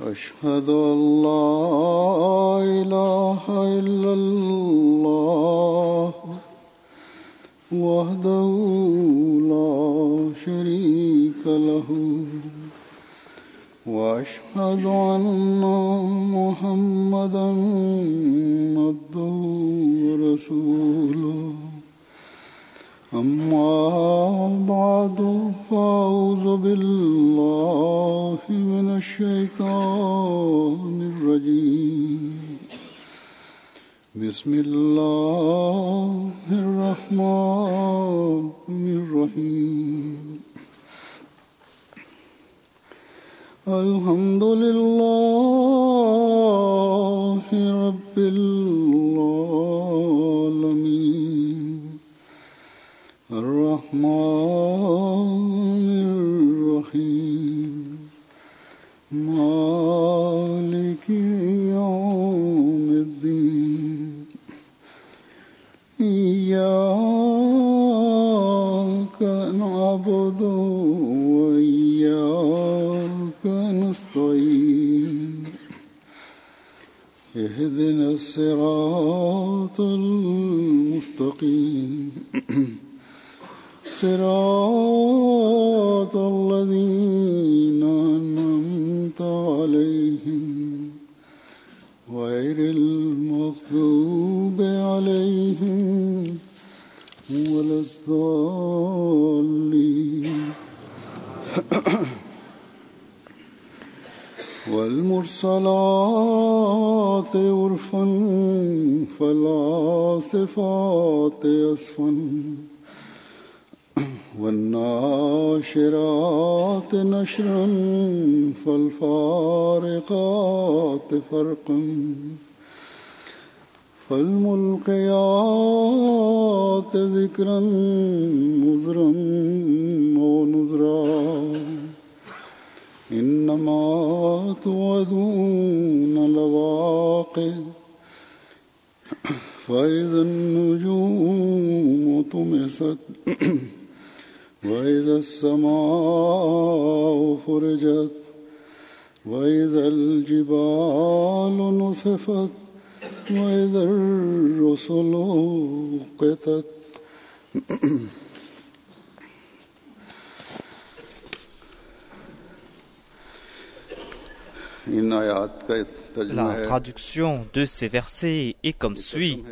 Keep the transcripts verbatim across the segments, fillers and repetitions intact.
أشهد أن لا إله إلا الله وحده لا شريك له وأشهد أن محمدا عبده ورسوله أما بعد فأعوذ بالله من الشيطان الرجيم بسم الله الرحمن الرحيم الحمد لله رب العالمين الرحمن الرحيم مالك يوم الدين إياك نعبد وإياك نستعين اهدنا الصراط المستقيم صراط الذين أنعمت عليهم غير المغضوب عليهم ولا الضالين والمرسلات عرفا فالعاصفات عصفا والناشرات نشرا فالفارقات فرقا فالملقيات ذكرا نذرا ونذرا إنما توعدون لواقع فإذا النجوم طمست وإذا السماء فرجت وإذا الجبال نصفت وإذا الرسل أقتت La traduction de ces versets est comme suit.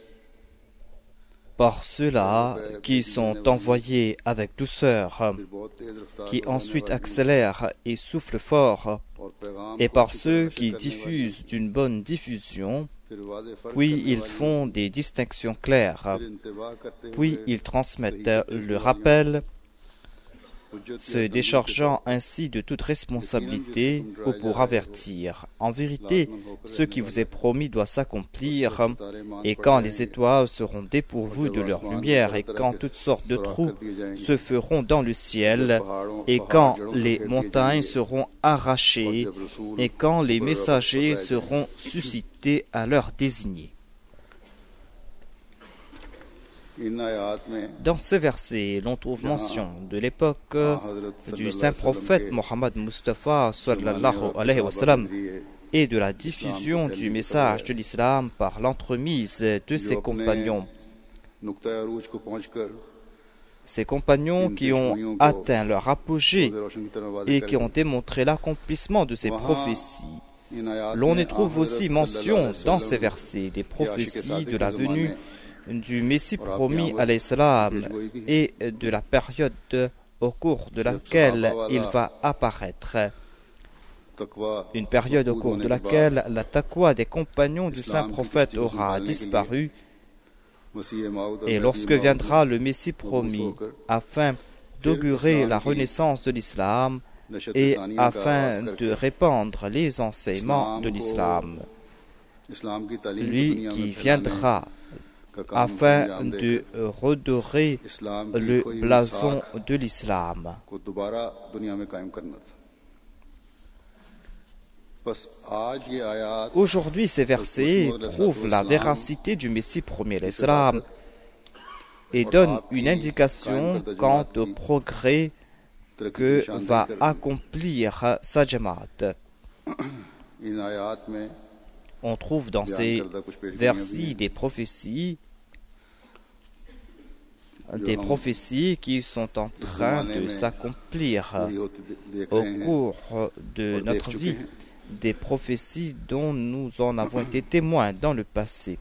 Par ceux-là qui sont envoyés avec douceur, qui ensuite accélèrent et soufflent fort, et par ceux qui diffusent d'une bonne diffusion, puis ils font des distinctions claires, puis ils transmettent le rappel, se déchargeant ainsi de toute responsabilité ou pour avertir. En vérité, ce qui vous est promis doit s'accomplir, et quand les étoiles seront dépourvues de leur lumière, et quand toutes sortes de trous se feront dans le ciel, et quand les montagnes seront arrachées, et quand les messagers seront suscités à l'heure désignée. Dans ces versets, l'on trouve mention de l'époque du saint prophète Mohammed Mustafa sallallahu alayhi wa sallam et de la diffusion du message de l'islam par l'entremise de ses compagnons. Ces compagnons qui ont atteint leur apogée et qui ont démontré l'accomplissement de ces prophéties. L'on y trouve aussi mention dans ces versets des prophéties de la venue du Messie promis alayhi salam et de la période au cours de laquelle il va apparaître. Une période au cours de laquelle la taqwa des compagnons du saint prophète aura disparu, et lorsque viendra le Messie promis afin d'augurer la renaissance de l'islam et afin de répandre les enseignements de l'islam. Lui qui viendra afin de redorer le blason de l'islam. Aujourd'hui, ces versets prouvent la véracité du Messie premier, l'islam, et donnent une indication quant au progrès que va accomplir sa Jamaat. On trouve dans ces versets des prophéties, des prophéties qui sont en train de s'accomplir au cours de notre vie, des prophéties dont nous en avons été témoins dans le passé.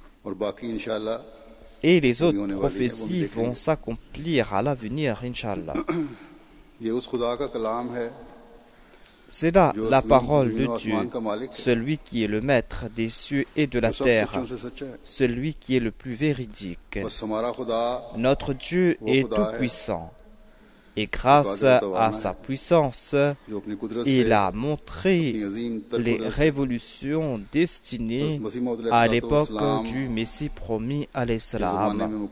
Et les autres prophéties vont s'accomplir à l'avenir, Inch'Allah. C'est là la parole de Dieu, celui qui est le maître des cieux et de la terre, celui qui est le plus véridique. Notre Dieu est tout-puissant, et grâce à sa puissance, il a montré les révolutions destinées à l'époque du Messie promis alayhi salam.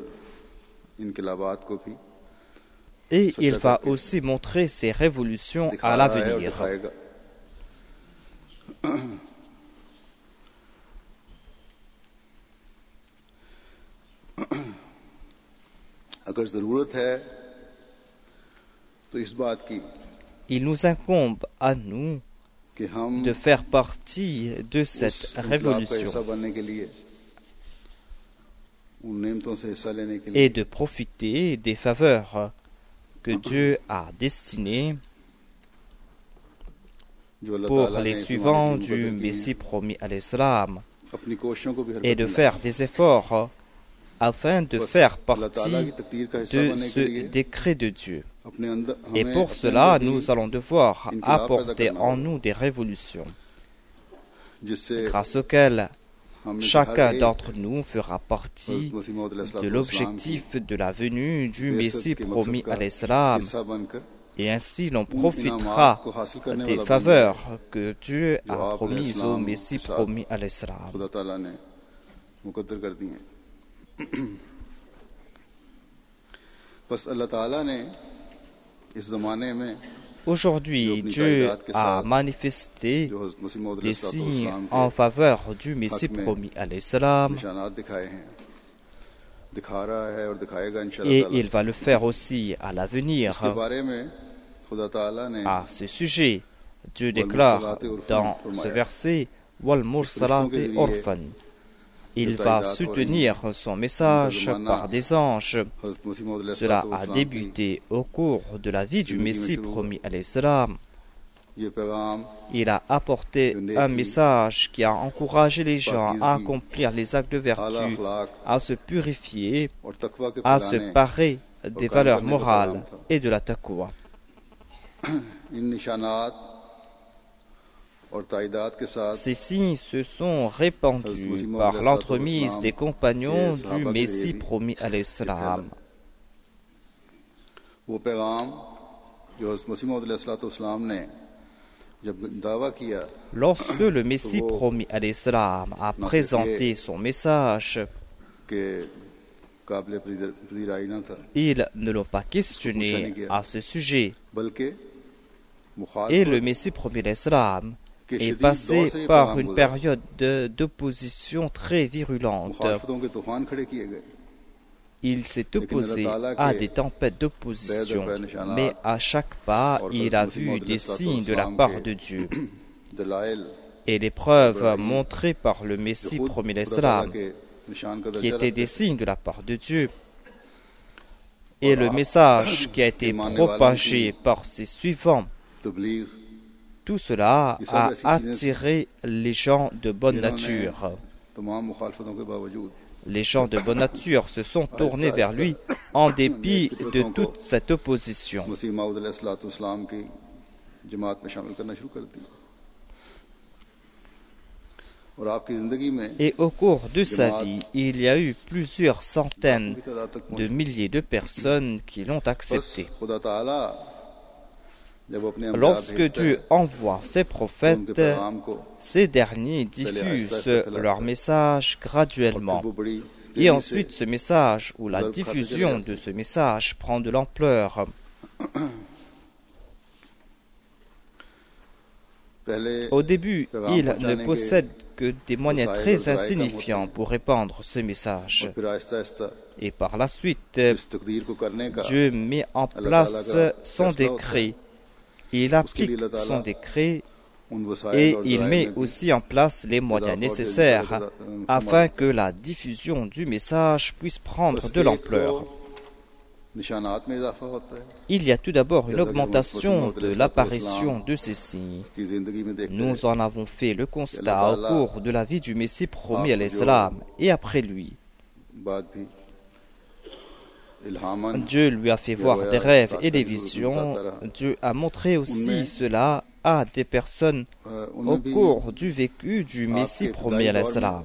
Et il va aussi montrer ces révolutions à l'avenir. Il nous incombe à nous de faire partie de cette révolution et de profiter des faveurs que Dieu a destinées pour les suivants du Messie promis alayhi salam et de faire des efforts afin de faire partie de ce décret de Dieu. Et pour cela, nous allons devoir apporter en nous des révolutions, grâce auxquelles chacun d'entre nous fera partie de l'objectif de la venue du Messie promis alayhi salam, et ainsi l'on profitera des faveurs que Dieu a promises au Messie promis alayhi salam. Aujourd'hui, Dieu a manifesté les signes en faveur du Messie promis alayhi salam, et il va le faire aussi à l'avenir. À ce sujet, Dieu déclare dans ce verset « Wal mursalati urfan ». Il va soutenir son message par des anges. Cela a débuté au cours de la vie du Messie promis alayhi salam. Il a apporté un message qui a encouragé les gens à accomplir les actes de vertu, à se purifier, à se parer des valeurs morales et de la taqwa. Ces signes se sont répandus par l'entremise des compagnons du Messie promis alayhi salam. Lorsque le Messie promis alayhi salam a présenté son message, ils ne l'ont pas questionné à ce sujet. Et le Messie promis alayhi salam est passé par une période d'opposition très virulente. Il s'est opposé à des tempêtes d'opposition, mais à chaque pas, il a vu des signes de la part de Dieu. Et les preuves montrées par le Messie promis alayhi salam, qui étaient des signes de la part de Dieu, et le message qui a été propagé par ses suivants, tout cela a attiré les gens de bonne nature. Les gens de bonne nature se sont tournés vers lui en dépit de toute cette opposition. Et au cours de sa vie, il y a eu plusieurs centaines de milliers de personnes qui l'ont accepté. Lorsque Dieu envoie ses prophètes, ces derniers diffusent leur message graduellement. Et ensuite, ce message ou la diffusion de ce message prend de l'ampleur. Au début, il ne possède que des moyens très insignifiants pour répandre ce message. Et par la suite, Dieu met en place son décret. Il applique son décret et il met aussi en place les moyens nécessaires afin que la diffusion du message puisse prendre de l'ampleur. Il y a tout d'abord une augmentation de l'apparition de ces signes. Nous en avons fait le constat au cours de la vie du Messie promis à l'Islam et après lui. Dieu lui a fait voir des rêves et des visions. Dieu a montré aussi cela à des personnes au cours du vécu du Messie promis à l'Islam.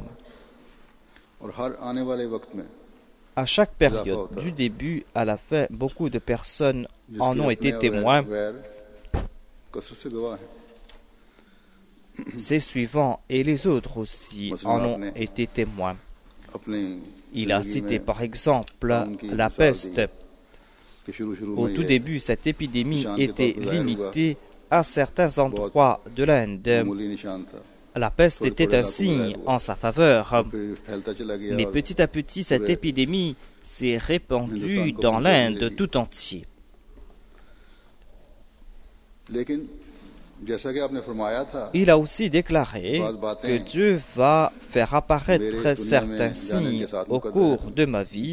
À chaque période, du début à la fin, beaucoup de personnes en ont été témoins. Ses suivants et les autres aussi en ont été témoins. Il a cité par exemple la peste. Au tout début, cette épidémie était limitée à certains endroits de l'Inde. La peste était un signe en sa faveur. Mais petit à petit, cette épidémie s'est répandue dans l'Inde tout entier. Il a aussi déclaré que Dieu va faire apparaître certains signes au cours de ma vie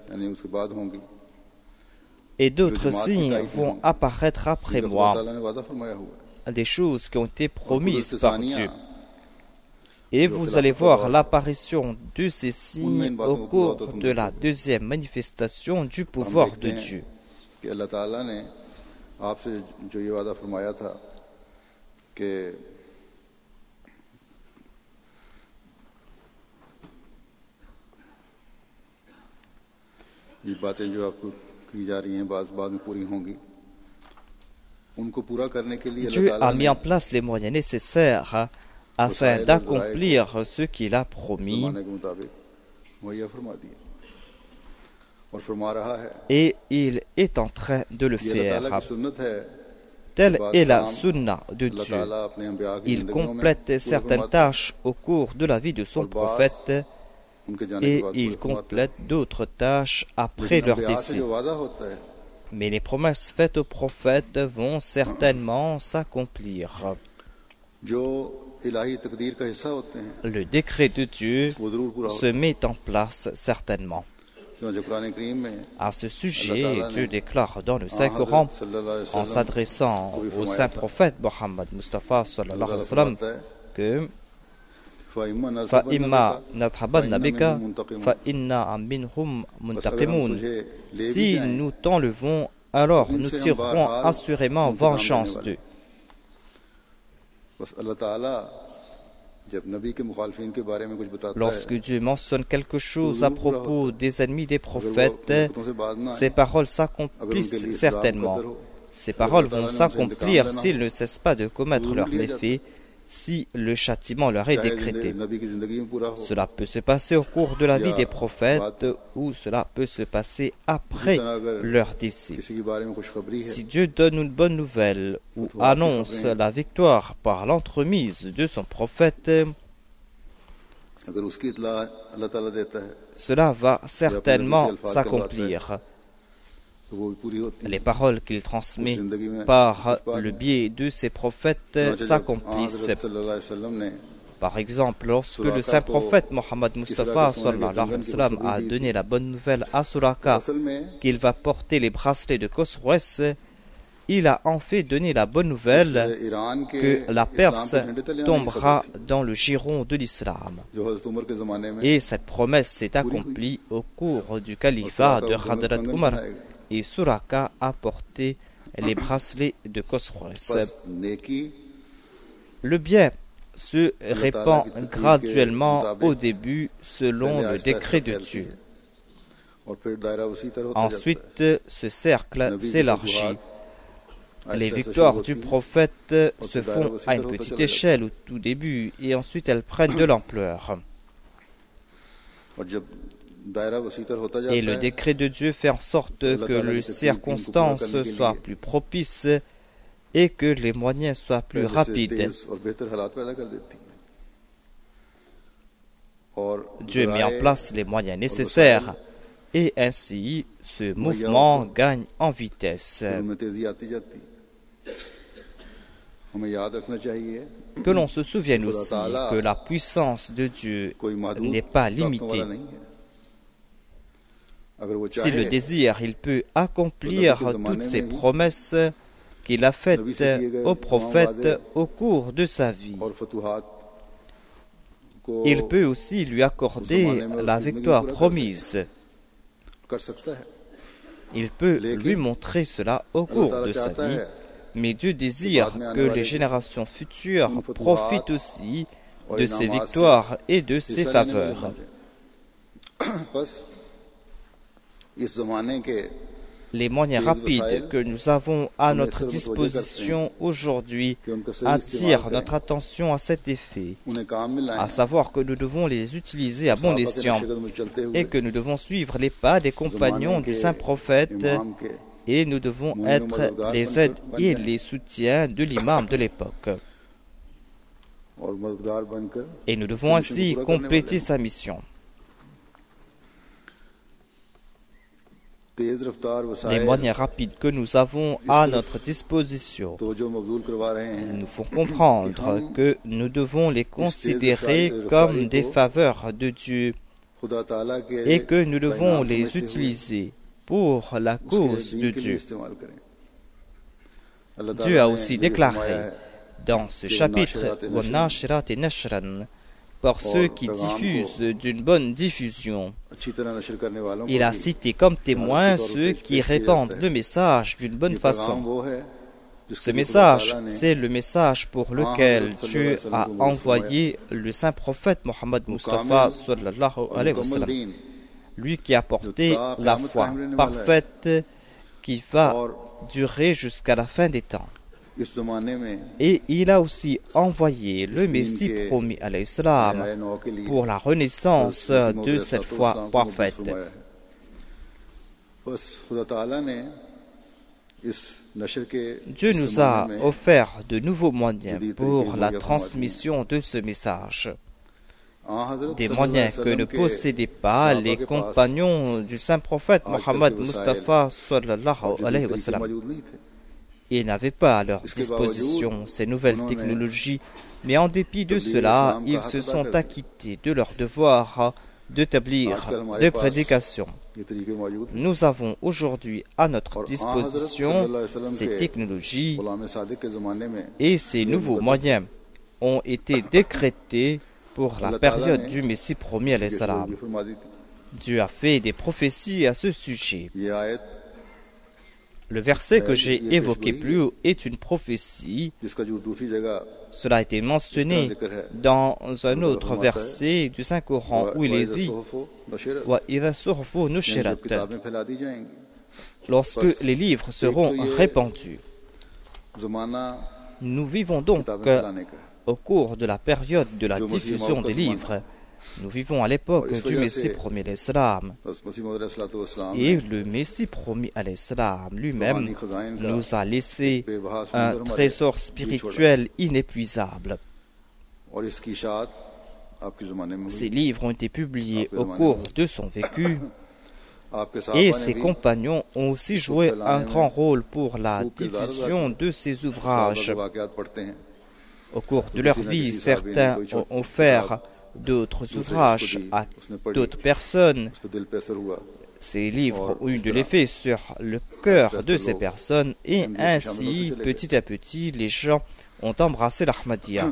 et d'autres signes vont apparaître après moi, des choses qui ont été promises par Dieu. Et vous allez voir l'apparition de ces signes au cours de la deuxième manifestation du pouvoir de Dieu. Dieu a mis en place les moyens nécessaires afin d'accomplir ce qu'il a promis. Et il est en train de le faire. Telle est la sunna de Dieu. Il complète certaines tâches au cours de la vie de son prophète et il complète d'autres tâches après leur décès. Mais les promesses faites aux prophètes vont certainement s'accomplir. Le décret de Dieu se met en place certainement. À ce sujet, Dieu déclare dans le Saint-Coran, en s'adressant au saint prophète Mohammed Mustafa sallallahu alayhi wa sallam, que فَإِمَّا نَذْهَبَنَّ بِكَ فَإِنَّا مِنْهُمْ مُنْتَقِمُونَ. Si nous t'enlevons, alors nous tirerons assurément vengeance d'eux. Lorsque Dieu mentionne quelque chose à propos des ennemis des prophètes, ces paroles s'accomplissent certainement. Ces paroles vont s'accomplir s'ils ne cessent pas de commettre leurs méfaits, si le châtiment leur est décrété. Cela peut se passer au cours de la vie des prophètes ou cela peut se passer après leur décès. Si Dieu donne une bonne nouvelle ou annonce la victoire par l'entremise de son prophète, cela va certainement s'accomplir. Les paroles qu'il transmet par le biais de ses prophètes s'accomplissent. Par exemple, lorsque le saint prophète Mohammed Mustafa sallallahu alayhi wa sallam a donné la bonne nouvelle à Suraka qu'il va porter les bracelets de Khosroès, il a en fait donné la bonne nouvelle que la Perse tombera dans le giron de l'islam. Et cette promesse s'est accomplie au cours du califat de Hadrat Umar. Et Suraka a porté les bracelets de Khosroès. Le bien se répand graduellement au début selon le décret de Dieu. Ensuite, ce cercle s'élargit. Les victoires du prophète se font à une petite échelle au tout début et ensuite elles prennent de l'ampleur. Et le décret de Dieu fait en sorte que les circonstances soient plus propices et que les moyens soient plus rapides. Dieu met en place les moyens nécessaires et ainsi ce mouvement gagne en vitesse. Que l'on se souvienne aussi que la puissance de Dieu n'est pas limitée. S'il le désire, il peut accomplir toutes ces promesses qu'il a faites aux prophètes au cours de sa vie. Il peut aussi lui accorder la victoire promise. Il peut lui montrer cela au cours de sa vie, mais Dieu désire que les générations futures profitent aussi de ses victoires et de ses faveurs. Les moyens rapides que nous avons à notre disposition aujourd'hui attirent notre attention à cet effet, à savoir que nous devons les utiliser à bon escient et que nous devons suivre les pas des compagnons du saint prophète et nous devons être les aides et les soutiens de l'imam de l'époque. Et nous devons ainsi compléter sa mission. Les moyens rapides que nous avons à notre disposition nous font comprendre que nous devons les considérer comme des faveurs de Dieu et que nous devons les utiliser pour la cause de Dieu. Dieu a aussi déclaré dans ce chapitre par ceux qui diffusent d'une bonne diffusion. Il a cité comme témoins ceux qui répandent le message d'une bonne façon. Ce message, c'est le message pour lequel Dieu a envoyé le saint prophète Mohammed Mustafa sallallahu alayhi wa sallam, lui qui a porté la foi parfaite qui va durer jusqu'à la fin des temps. Et il a aussi envoyé le Messie promis alayhi salam pour la renaissance de cette foi parfaite. Dieu nous a offert de nouveaux moyens pour la transmission de ce message. Des moyens que ne possédaient pas les compagnons du saint prophète Mohammed Mustafa sallallahu alayhi wa sallam. Ils n'avaient pas à leur disposition ces nouvelles technologies, mais en dépit de cela, ils se sont acquittés de leur devoir d'établir des prédications. Nous avons aujourd'hui à notre disposition ces technologies et ces nouveaux moyens ont été décrétés pour la période du Messie promis alayhi salam. Dieu a fait des prophéties à ce sujet. Le verset que j'ai évoqué plus haut est une prophétie. Cela a été mentionné dans un autre verset du Saint-Coran où il est dit « Lorsque les livres seront répandus ». Nous vivons donc au cours de la période de la diffusion des livres. Nous vivons à l'époque du Messie promis alayhi salam. Et le Messie promis alayhi salam lui-même nous a laissé un trésor spirituel inépuisable. Ces livres ont été publiés au cours de son vécu et ses compagnons ont aussi joué un grand rôle pour la diffusion de ses ouvrages. Au cours de leur vie, certains ont offert d'autres ouvrages à d'autres personnes. Ces livres ont eu de l'effet sur le cœur de ces personnes et ainsi, petit à petit, les gens ont embrassé l'Ahmadiyya.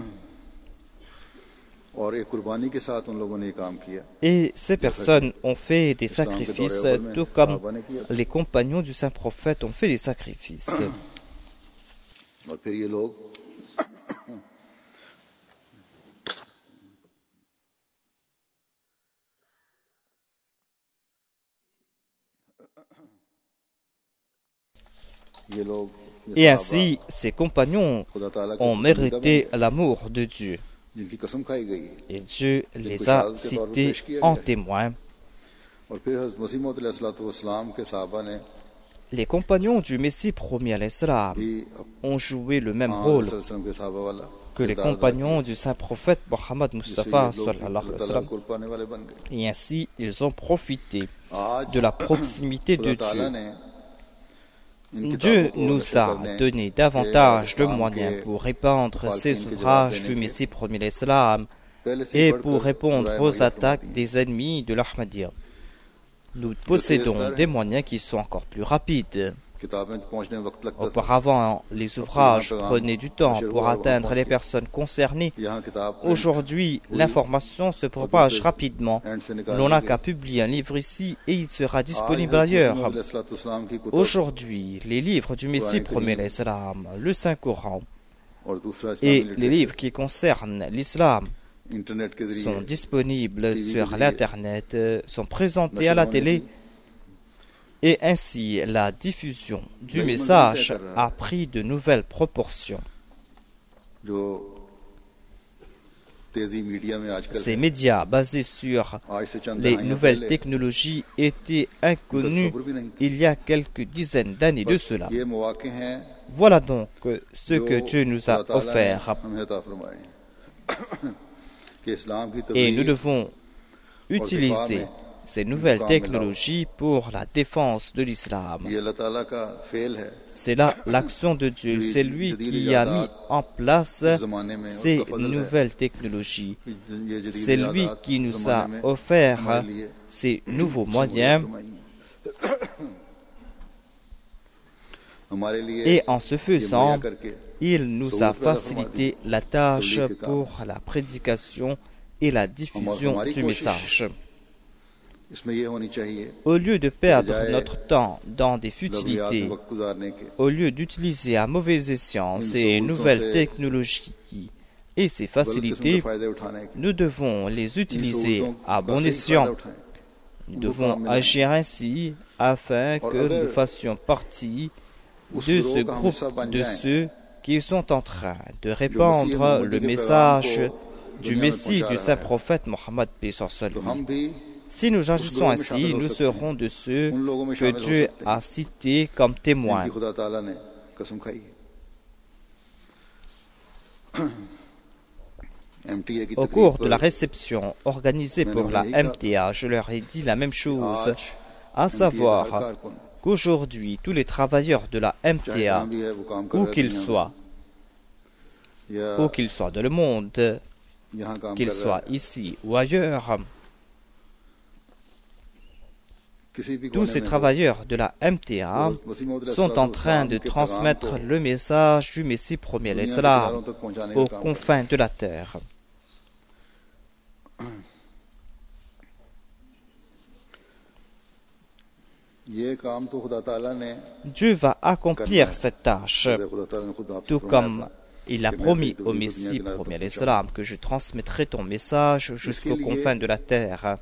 Et ces personnes ont fait des sacrifices, tout comme les compagnons du saint prophète ont fait des sacrifices. Et ainsi, ses compagnons ont mérité l'amour de Dieu. Et Dieu les a cités en témoin. Les compagnons du Messie promis alayhi salam ont joué le même rôle que les compagnons du saint prophète Mohammed Mustafa sallallahu alayhi wa sallam. Et ainsi, ils ont profité de la proximité de Dieu. Dieu nous a donné davantage de moyens pour répandre ces ouvrages du Messie premier l'Islam et pour répondre aux attaques des ennemis de l'Ahmadiyya. Nous possédons des moyens qui sont encore plus rapides. Auparavant, les ouvrages prenaient du temps pour atteindre les personnes concernées. Aujourd'hui, l'information se propage rapidement. L'on n'a qu'à publier un livre ici et il sera disponible ailleurs. Aujourd'hui, les livres du Messie premier l'Islam, le Saint-Coran et les livres qui concernent l'islam sont disponibles sur l'Internet, sont présentés à la télé. Et ainsi, la diffusion du message a pris de nouvelles proportions. Ces médias basés sur les nouvelles technologies étaient inconnus il y a quelques dizaines d'années de cela. Voilà donc ce que Dieu nous a offert. Et nous devons utiliser ces nouvelles technologies pour la défense de l'islam. C'est là l'action de Dieu. C'est lui qui a mis en place ces nouvelles technologies. C'est lui qui nous a offert ces nouveaux moyens. Et en ce faisant, il nous a facilité la tâche pour la prédication et la diffusion du message. Au lieu de perdre notre temps dans des futilités, au lieu d'utiliser à mauvais escient ces nouvelles technologies et ces facilités, nous devons les utiliser à bon escient. Nous devons agir ainsi afin que nous fassions partie de ce groupe de ceux qui sont en train de répandre le message du Messie du saint prophète Mohammed paix sur lui. Si nous agissons ainsi, nous serons de ceux que Dieu a cités comme témoins. Au cours de la réception organisée pour la M T A, je leur ai dit la même chose, à savoir qu'aujourd'hui, tous les travailleurs de la M T A, où qu'ils soient, où qu'ils soient dans le monde, qu'ils soient ici ou ailleurs, tous ces travailleurs de la M T A sont en train de transmettre le message du Messie premier l'Islam aux confins de la terre. Dieu va accomplir cette tâche, tout comme il a promis au Messie premier l'Islam que je transmettrai ton message jusqu'aux confins de la terre.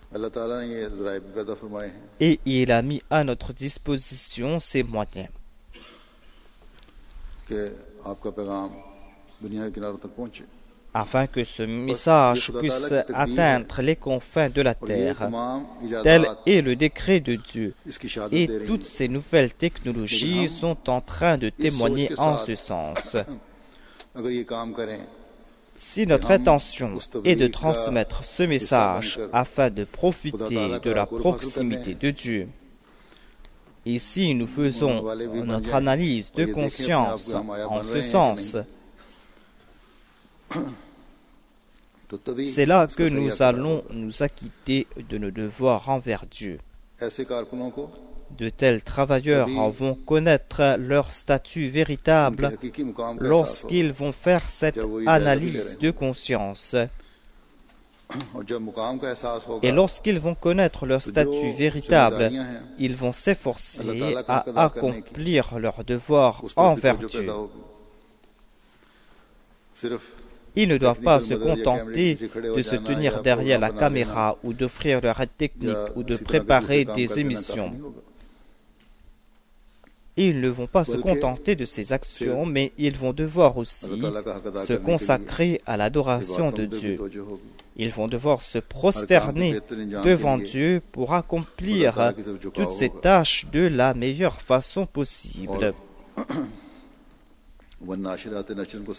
Et il a mis à notre disposition ces moyens. Afin que ce message puisse atteindre les confins de la terre. Tel est le décret de Dieu. Et toutes ces nouvelles technologies sont en train de témoigner en ce sens. Si notre intention est de transmettre ce message afin de profiter de la proximité de Dieu, et si nous faisons notre analyse de conscience en ce sens, c'est là que nous allons nous acquitter de nos devoirs envers Dieu. De tels travailleurs vont connaître leur statut véritable lorsqu'ils vont faire cette analyse de conscience. Et lorsqu'ils vont connaître leur statut véritable, ils vont s'efforcer à accomplir leur devoir envers Dieu. Ils ne doivent pas se contenter de se tenir derrière la caméra ou d'offrir leur aide technique ou de préparer des émissions. Ils ne vont pas se contenter de ces actions, mais ils vont devoir aussi se consacrer à l'adoration de Dieu. Ils vont devoir se prosterner devant Dieu pour accomplir toutes ces tâches de la meilleure façon possible.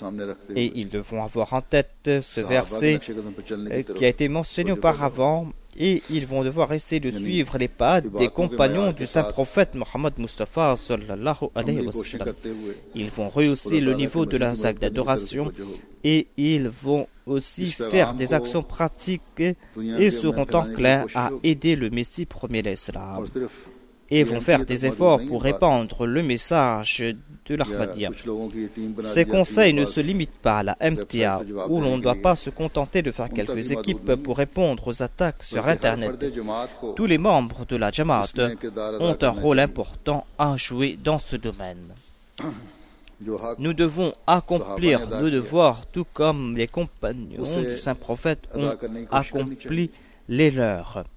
Et ils devront avoir en tête ce verset qui a été mentionné auparavant. et ils vont devoir essayer de suivre les pas des compagnons du saint prophète Mohammed Mustafa sallallahu alayhi wa sallam. Ils vont rehausser le niveau de leurs actes d'adoration et ils vont aussi faire des actions pratiques et seront enclins à aider le Messie premier l'Islam et vont faire des efforts pour répandre le message de l'Ahmadiyya. Ces conseils ne se limitent pas à la M T A, où l'on ne doit pas se contenter de faire quelques équipes pour répondre aux attaques sur Internet. Tous les membres de la Jamaat ont un rôle important à jouer dans ce domaine. Nous devons accomplir le devoir tout comme les compagnons du saint prophète ont accompli les leurs.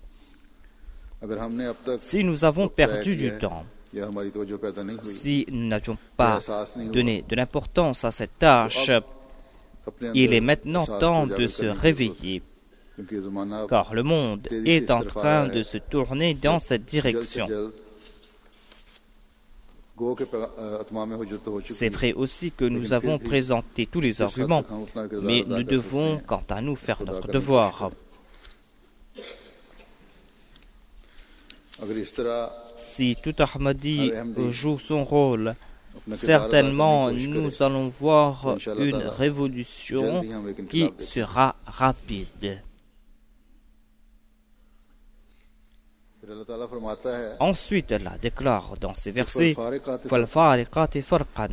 Si nous avons perdu du temps, si nous n'avions pas donné de l'importance à cette tâche, il est maintenant temps de se réveiller, car le monde est en train de se tourner dans cette direction. C'est vrai aussi que nous avons présenté tous les arguments, mais nous devons, quant à nous, faire notre devoir. Si tout Ahmadi joue son rôle, certainement nous allons voir une révolution qui sera rapide. Ensuite, Allah déclare dans ces versets فَالْفَارِقَاتِ فَرْقًا.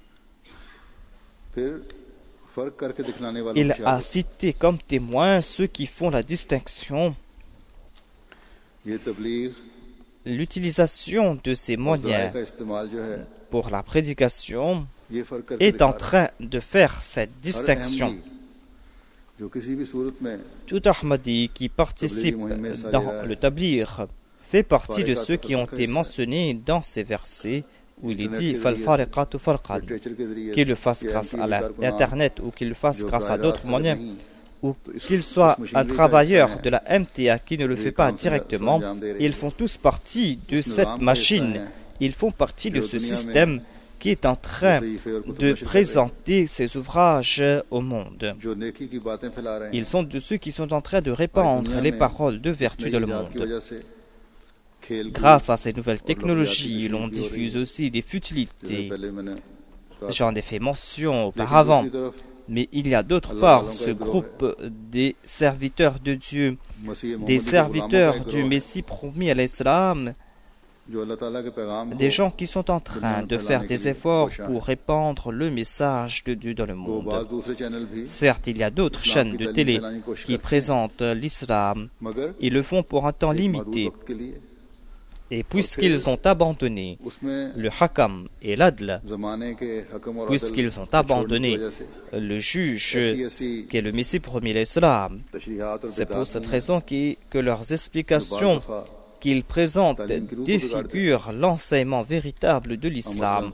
Il a cité comme témoins ceux qui font la distinction. L'utilisation de ces moyens pour la prédication est en train de faire cette distinction. Tout Ahmadi qui participe dans le tablir fait partie de ceux qui ont été mentionnés dans ces versets où il est dit فَالْفَارِقَاتُ فَرْقًا, qu'il le fasse grâce à l'Internet ou qu'il le fasse grâce à d'autres moyens, ou qu'il soit un travailleur de la M T A qui ne le fait pas directement, ils font tous partie de cette machine, ils font partie de ce système qui est en train de présenter ses ouvrages au monde. Ils sont de ceux qui sont en train de répandre les paroles de vertu dans le monde. Grâce à ces nouvelles technologies, l'on diffuse aussi des futilités. J'en ai fait mention auparavant. Mais il y a d'autre part ce groupe des serviteurs de Dieu, des serviteurs du Messie promis à l'Islam, des gens qui sont en train de faire des efforts pour répandre le message de Dieu dans le monde. Certes, il y a d'autres chaînes de télé qui présentent l'islam. Ils le font pour un temps limité. Et puisqu'ils ont abandonné le hakam et l'adl, puisqu'ils ont abandonné le juge qui est le Messie premier l'Islam, c'est pour cette raison qui, que leurs explications qu'ils présentent défigurent l'enseignement véritable de l'islam.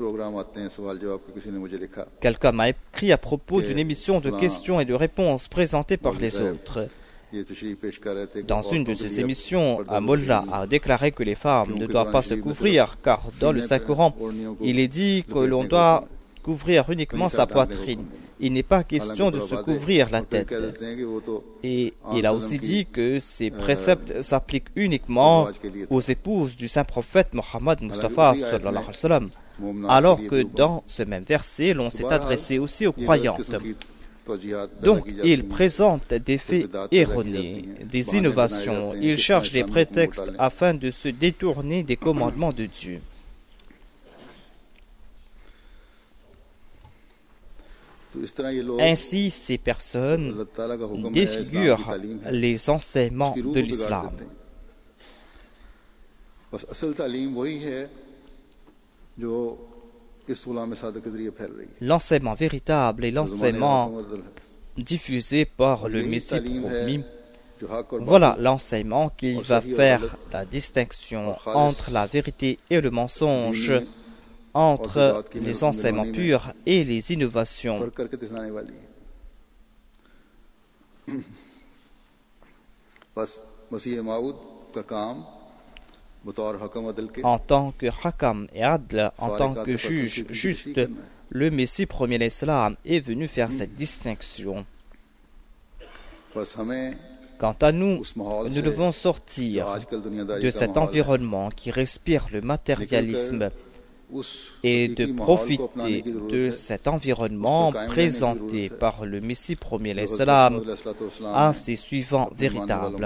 Quelqu'un m'a écrit à propos d'une émission de questions et de réponses présentée par les autres. Dans une de ces émissions, un mollah a déclaré que les femmes ne doivent pas se couvrir, car dans le Saint-Coran, il est dit que l'on doit couvrir uniquement sa poitrine. Il n'est pas question de se couvrir la tête. Et il a aussi dit que ces préceptes s'appliquent uniquement aux épouses du saint prophète Mohammed Mustafa sallallahu alayhi wa sallam, alors que dans ce même verset, l'on s'est adressé aussi aux croyantes. Donc, il présente des faits erronés, des innovations. Il cherche des prétextes afin de se détourner des commandements de Dieu. Ainsi, ces personnes défigurent les enseignements de l'islam. L'enseignement véritable est l'enseignement diffusé par le Messie promis. Voilà l'enseignement qui va faire la distinction entre la vérité et le mensonge, entre les enseignements purs et les innovations. En tant que Hakam et Adl, en tant que juge juste, le Messie premier l'Islam est venu faire cette distinction. Quant à nous, nous devons sortir de cet environnement qui respire le matérialisme et de profiter de cet environnement présenté par le Messie premier l'Islam à ses suivants véritables.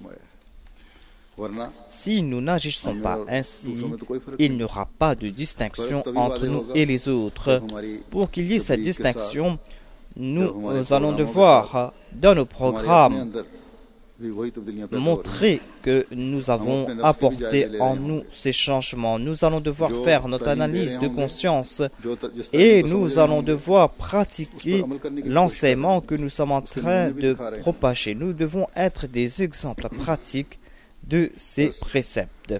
Si nous n'agissons pas ainsi, il n'y aura pas de distinction entre nous et les autres. Pour qu'il y ait cette distinction, nous, nous allons devoir, dans nos programmes, montrer que nous avons apporté en nous ces changements. Nous allons devoir faire notre analyse de conscience et nous allons devoir pratiquer l'enseignement que nous sommes en train de propager. Nous devons être des exemples pratiques de ces préceptes.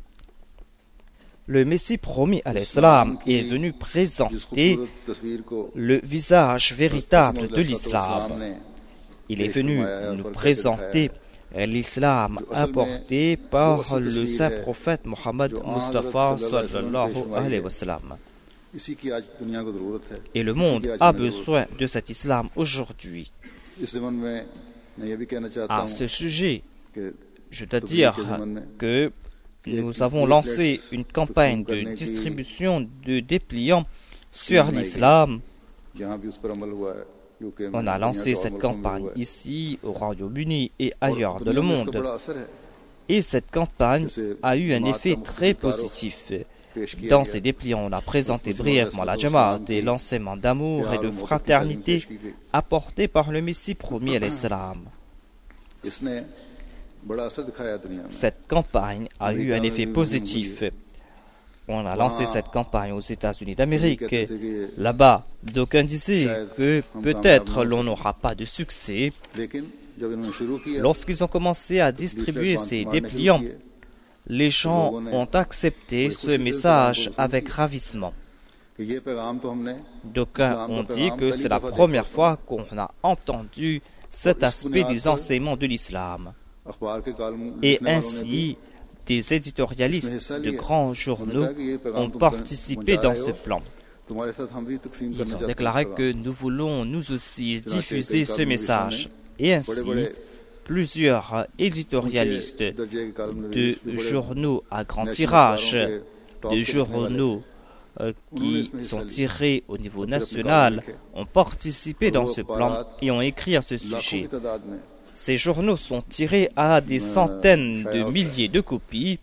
Le Messie promis à l'Islam est venu présenter le visage véritable de l'Islam. Il est venu nous présenter l'islam apporté par le saint prophète Mohammed Mustafa sallallahu alayhi wa sallam. Et le monde a besoin de cet islam aujourd'hui. À ce sujet, je dois dire que nous avons lancé une campagne de distribution de dépliants sur l'islam. On a lancé cette campagne ici, au Royaume-Uni et ailleurs dans le monde. Et cette campagne a eu un effet très positif. Dans ces dépliants, on a présenté brièvement la Jamaat et l'enseignement d'amour et de fraternité apporté par le Messie promis à l'Islam. Cette campagne a eu un effet positif. On a lancé cette campagne aux États-Unis d'Amérique. Là-bas, d'aucuns disaient que peut-être l'on n'aura pas de succès. Lorsqu'ils ont commencé à distribuer ces dépliants, les gens ont accepté ce message avec ravissement. D'aucuns ont dit que c'est la première fois qu'on a entendu cet aspect des enseignements de l'islam. Et ainsi, des éditorialistes de grands journaux ont participé dans ce plan. Ils ont déclaré que nous voulons nous aussi diffuser ce message. Et ainsi, plusieurs éditorialistes de journaux à grand tirage, de journaux euh, qui sont tirés au niveau national, ont participé dans ce plan et ont écrit à ce sujet. Ces journaux sont tirés à des centaines de milliers de copies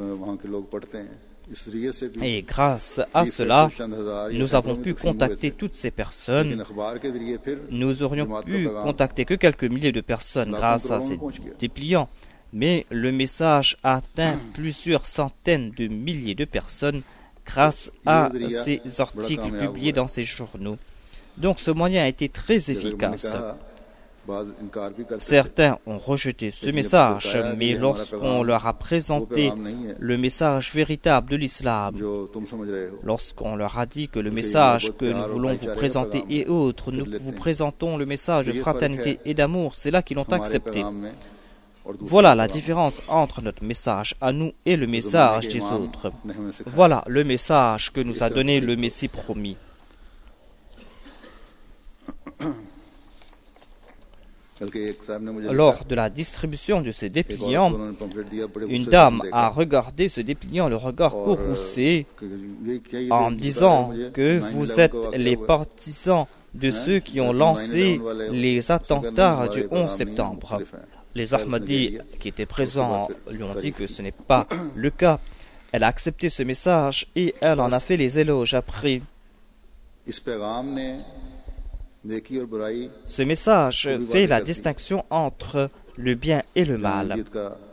et grâce à cela, nous avons pu contacter toutes ces personnes. Nous aurions pu contacter que quelques milliers de personnes grâce à ces dépliants, mais le message a atteint plusieurs centaines de milliers de personnes grâce à ces articles publiés dans ces journaux. Donc ce moyen a été très efficace. Certains ont rejeté ce message, mais lorsqu'on leur a présenté le message véritable de l'islam, lorsqu'on leur a dit que le message que nous voulons vous présenter est autre, nous vous présentons le message de fraternité et d'amour, c'est là qu'ils l'ont accepté. Voilà la différence entre notre message à nous et le message des autres. Voilà le message que nous a donné le Messie promis. Lors de la distribution de ces dépliants, une dame a regardé ce dépliant le regard courroucé en disant que vous êtes les partisans de ceux qui ont lancé les attentats du onze septembre. Les Ahmadis qui étaient présents lui ont dit que ce n'est pas le cas. Elle a accepté ce message et elle en a fait les éloges après. Ce message fait la distinction entre le bien et le mal.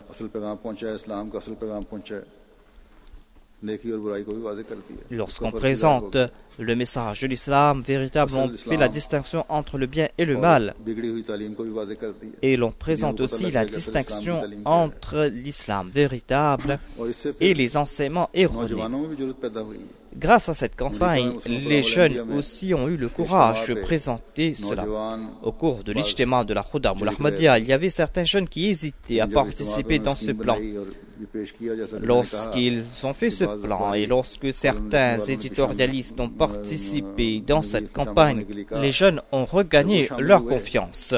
Lorsqu'on présente le message de l'islam véritable, on fait la distinction entre le bien et le mal. Et l'on présente aussi la distinction entre l'islam véritable et les enseignements erronés. Grâce à cette campagne, les jeunes aussi ont eu le courage de présenter cela. Au cours de l'ijtima de la Khudam ou l'Ahmadiyya, il y avait certains jeunes qui hésitaient à participer dans ce plan. Lorsqu'ils ont fait ce plan et lorsque certains éditorialistes ont participé dans cette campagne, les jeunes ont regagné leur confiance.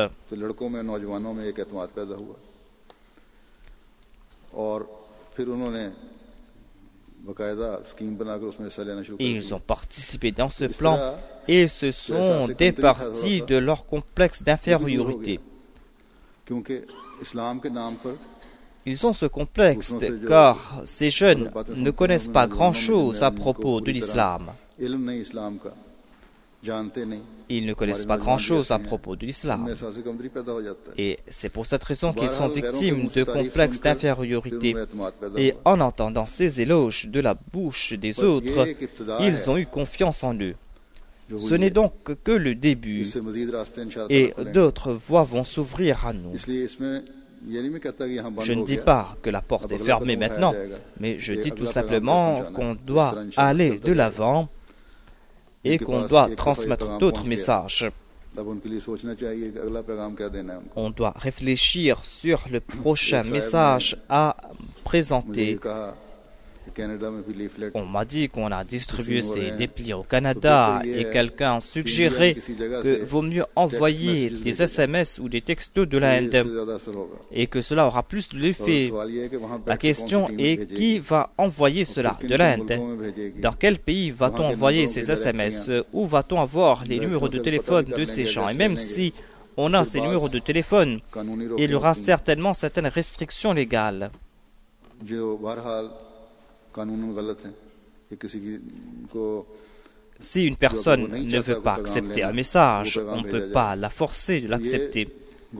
Ils ont participé dans ce plan et se sont départis de leur complexe d'infériorité. Ils ont ce complexe car ces jeunes ne connaissent pas grand-chose à propos de l'islam. Ils ne connaissent pas grand-chose à propos de l'islam. Et c'est pour cette raison qu'ils sont victimes de complexes d'infériorité. Et en entendant ces éloges de la bouche des autres, ils ont eu confiance en eux. Ce n'est donc que le début, et d'autres voies vont s'ouvrir à nous. Je ne dis pas que la porte est fermée maintenant, mais je dis tout simplement qu'on doit aller de l'avant et qu'on doit transmettre d'autres messages. On doit réfléchir sur le prochain message à présenter. On m'a dit qu'on a distribué ces dépliants au Canada et quelqu'un a suggéré que vaut mieux envoyer des S M S ou des textos de l'Inde et que cela aura plus d'effet. La question est qui va envoyer cela de l'Inde? Dans quel pays va-t-on envoyer ces S M S? Où va-t-on avoir les numéros de téléphone de ces gens? Et même si on a ces numéros de téléphone, il y aura certainement certaines restrictions légales. Si une personne ne veut pas accepter un message, on ne peut pas la forcer de l'accepter.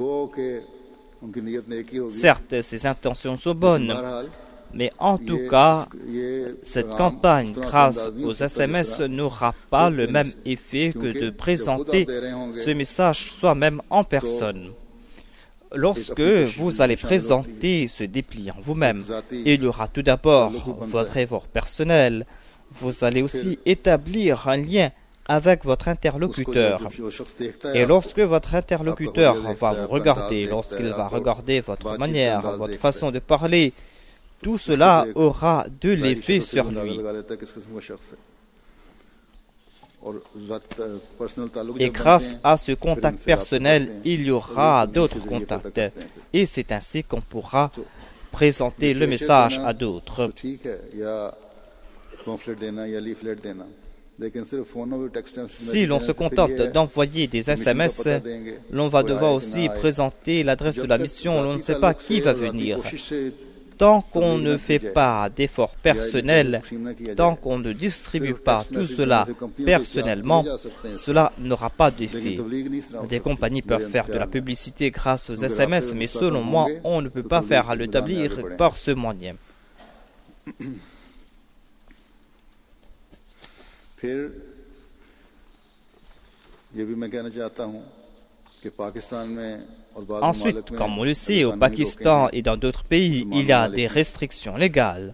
Certes, ses intentions sont bonnes, mais en tout cas, cette campagne, grâce aux S M S, n'aura pas le même effet que de présenter ce message soi-même en personne. Lorsque vous allez présenter ce dépliant vous-même, il y aura tout d'abord votre effort personnel. Vous allez aussi établir un lien avec votre interlocuteur. Et lorsque votre interlocuteur va vous regarder, lorsqu'il va regarder votre manière, votre façon de parler, tout cela aura de l'effet sur lui. Et grâce à ce contact personnel, il y aura d'autres contacts. Et c'est ainsi qu'on pourra présenter le message à d'autres. Si l'on se contente d'envoyer des S M S, l'on va devoir aussi présenter l'adresse de la mission. L'on ne sait pas qui va venir. Tant qu'on ne fait pas d'efforts personnels, tant qu'on ne distribue pas tout cela personnellement, cela n'aura pas d'effet. Des compagnies peuvent faire de la publicité grâce aux S M S, mais selon moi, on ne peut pas faire le tablir par ce moyen. Ensuite, comme on le sait, au Pakistan et dans d'autres pays, il y a des restrictions légales.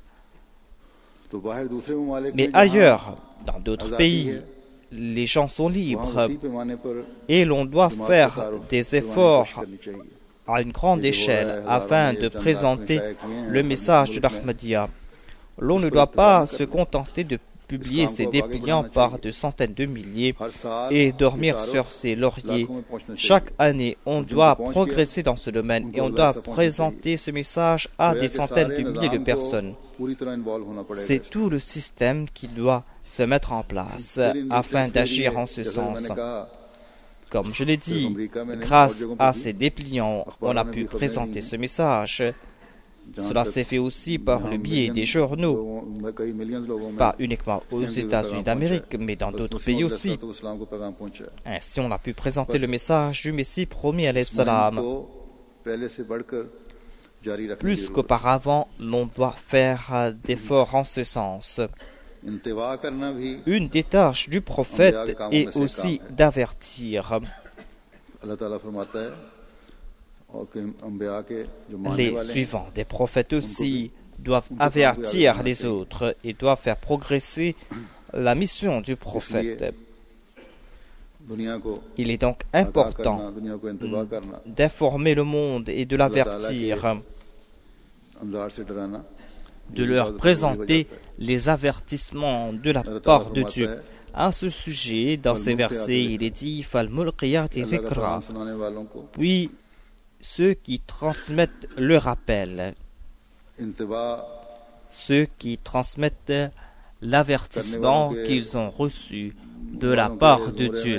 Mais ailleurs, dans d'autres pays, les gens sont libres et l'on doit faire des efforts à une grande échelle afin de présenter le message de l'Ahmadiyya. L'on ne doit pas se contenter de publier ces dépliants par de centaines de milliers et dormir sur ses lauriers. Chaque année, on doit progresser dans ce domaine et on doit présenter ce message à des centaines de milliers de personnes. C'est tout le système qui doit se mettre en place afin d'agir en ce sens. Comme je l'ai dit, grâce à ces dépliants, on a pu présenter ce message. Cela s'est fait aussi par le biais des journaux, pas uniquement aux États-Unis d'Amérique, mais dans d'autres pays aussi. Ainsi, on a pu présenter le message du Messie promis alayhi salam. Plus qu'auparavant, l'on doit faire d'efforts en ce sens. Une des tâches du prophète est aussi d'avertir. Les suivants des prophètes aussi doivent avertir les autres et doivent faire progresser la mission du prophète. Il est donc important d'informer le monde et de l'avertir. de leur présenter les avertissements de la part de Dieu. À ce sujet, dans ces versets, il est dit Fal-mulqiyati dhikra. Puis ceux qui transmettent le rappel, ceux qui transmettent l'avertissement qu'ils ont reçu de la part de Dieu.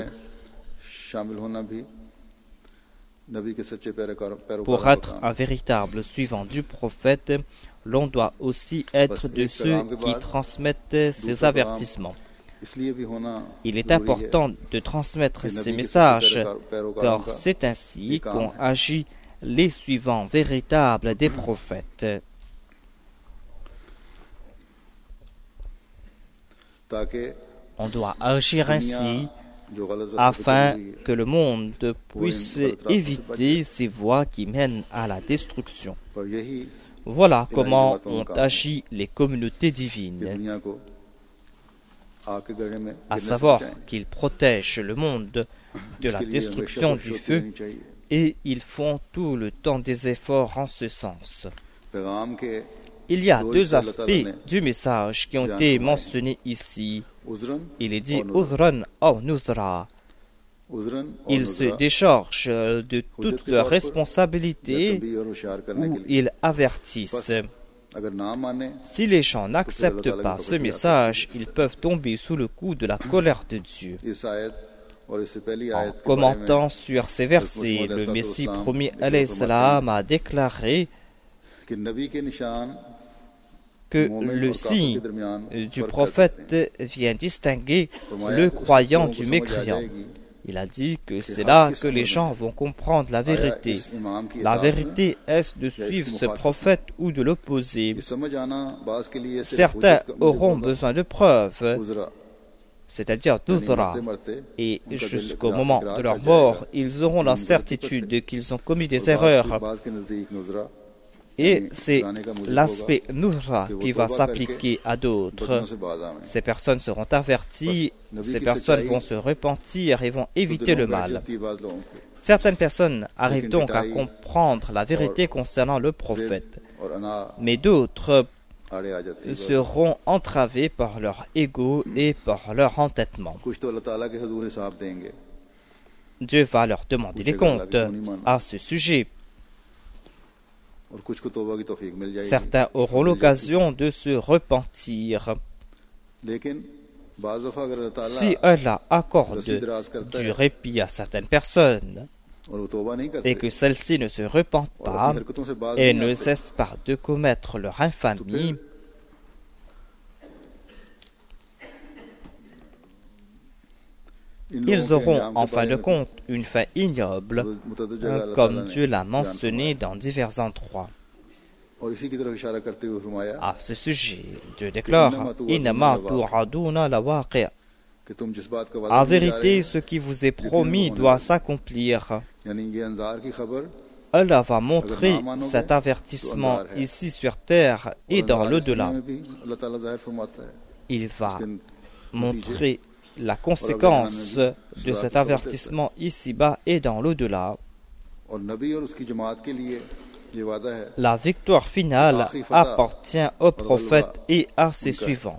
Pour être un véritable suivant du prophète, l'on doit aussi être de ceux qui transmettent ces avertissements. Il est important de transmettre ces messages, car c'est ainsi qu'ont agi les suivants véritables des prophètes. On doit agir ainsi afin que le monde puisse éviter ces voies qui mènent à la destruction. Voilà comment ont agi les communautés divines, à savoir qu'ils protègent le monde de la destruction du feu et ils font tout le temps des efforts en ce sens. Il y a deux aspects du message qui ont été mentionnés ici. Il est dit Udran ou Nudra. Ils se déchargent de toutes leurs responsabilités ou ils avertissent. Si les gens n'acceptent pas ce message, ils peuvent tomber sous le coup de la colère de Dieu. En commentant sur ces versets, le Messie premier alayhi salam a déclaré que le signe du prophète vient distinguer le croyant du mécréant. Il a dit que c'est là que les gens vont comprendre la vérité. La vérité est de suivre ce prophète ou de l'opposer. Certains auront besoin de preuves, c'est-à-dire d'udra, et jusqu'au moment de leur mort, ils auront la certitude qu'ils ont commis des erreurs. Et c'est l'aspect nudra qui va s'appliquer à d'autres. Ces personnes seront averties, ces personnes vont se repentir et vont éviter le mal. Certaines personnes arrivent donc à comprendre la vérité concernant le prophète, mais d'autres seront entravées par leur ego et par leur entêtement. Dieu va leur demander des comptes à ce sujet. Certains auront l'occasion de se repentir. Si Allah accorde du répit à certaines personnes et que celles-ci ne se repentent pas et ne cessent pas de commettre leur infamie, ils auront en fin de compte une fin ignoble, comme Dieu l'a mentionné dans divers endroits. À ce sujet, Dieu déclare « Innama tu'aduna lawaqi'. En vérité, ce qui vous est promis doit s'accomplir. Allah va montrer cet avertissement ici sur terre et dans l'au-delà. Il va montrer la conséquence de cet avertissement ici-bas et dans l'au-delà. La victoire finale appartient au prophète et à ses suivants.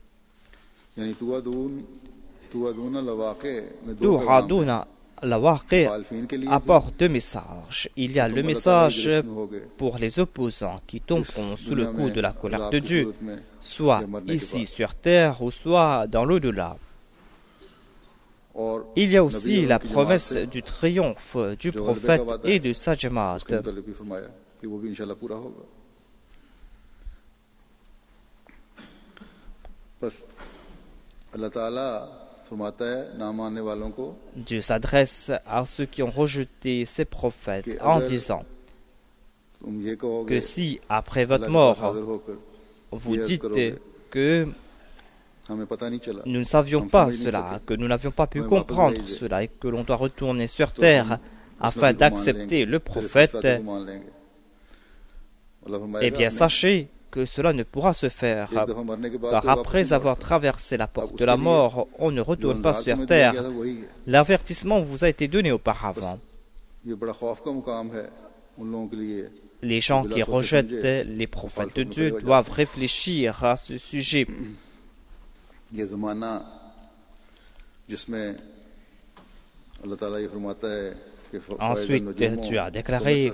Tu'aduna lawaqi' apporte deux messages. Il y a le message pour les opposants qui tomberont sous le coup de la colère de Dieu, soit ici sur terre ou soit dans l'au-delà. Il y a aussi la promesse du triomphe du prophète et de sa jamaat. Dieu s'adresse à ceux qui ont rejeté ses prophètes en disant que si, après votre mort, vous dites que nous ne savions pas cela, que nous n'avions pas pu comprendre cela et que l'on doit retourner sur terre afin d'accepter le prophète, eh bien sachez que cela ne pourra se faire, car après avoir traversé la porte de la mort, on ne retourne pas sur terre. L'avertissement vous a été donné auparavant. les gens qui rejettent les prophètes de Dieu doivent réfléchir à ce sujet. Ensuite, Dieu a déclaré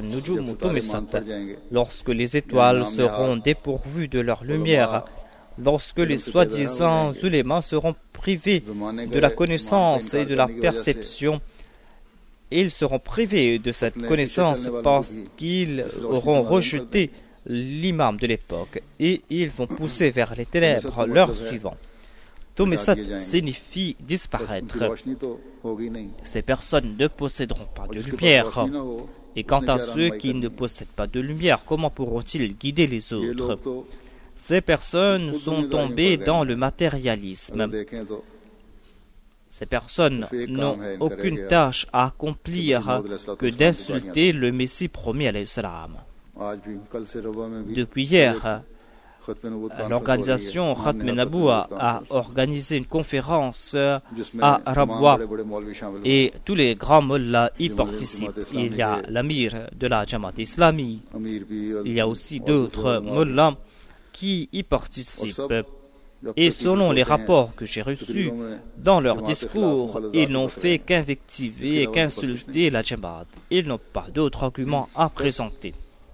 lorsque les étoiles seront dépourvues de leur lumière, lorsque les soi-disant ulémas seront privés de la connaissance et de la perception, ils seront privés de cette connaissance parce qu'ils auront rejeté l'imam de l'époque et ils vont pousser vers les ténèbres leurs suivants. Tumisat signifie disparaître. Ces personnes ne posséderont pas de lumière. Et quant à ceux qui ne possèdent pas de lumière, comment pourront-ils guider les autres? Ces personnes sont tombées dans le matérialisme. Ces personnes n'ont aucune tâche à accomplir que d'insulter le Messie promis à l'Islam. Depuis hier, l'organisation Khatm Naboua a organisé une conférence à Rabwa et tous les grands mollahs y participent. Il y a l'amir de la Jamaat islami, il y a aussi d'autres mollahs qui y participent. Et selon les rapports que j'ai reçus, dans leur discours, ils n'ont fait qu'invectiver et qu'insulter la Jamaat. Ils n'ont pas d'autres arguments à présenter.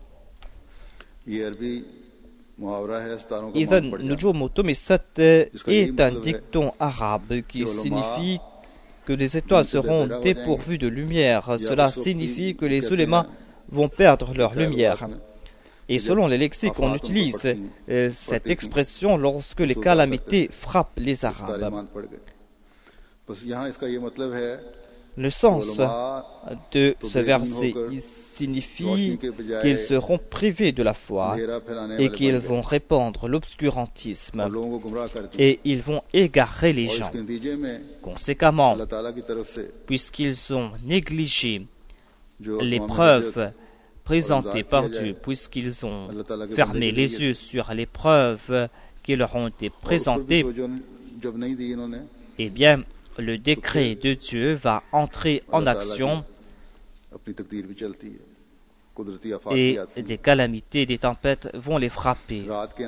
Idhan Nujum Tumisat est un dicton arabe qui signifie que les étoiles seront dépourvues de lumière. Cela signifie que les ulémas vont perdre leur lumière. Et selon les lexiques, on utilise euh, cette expression lorsque les calamités frappent les Arabes. Le sens de ce verset signifie qu'ils seront privés de la foi et qu'ils vont répandre l'obscurantisme et ils vont égarer les gens. Conséquemment, puisqu'ils ont négligé les preuves présentées par Dieu, puisqu'ils ont fermé les yeux sur les preuves qui leur ont été présentées, eh bien, le décret de Dieu va entrer en action et des calamités, des tempêtes vont les frapper.